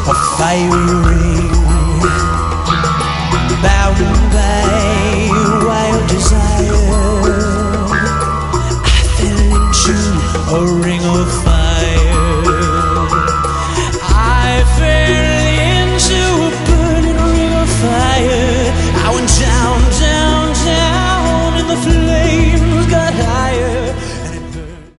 a fiery ring, bound by wild desire. I fell into a ring of fire.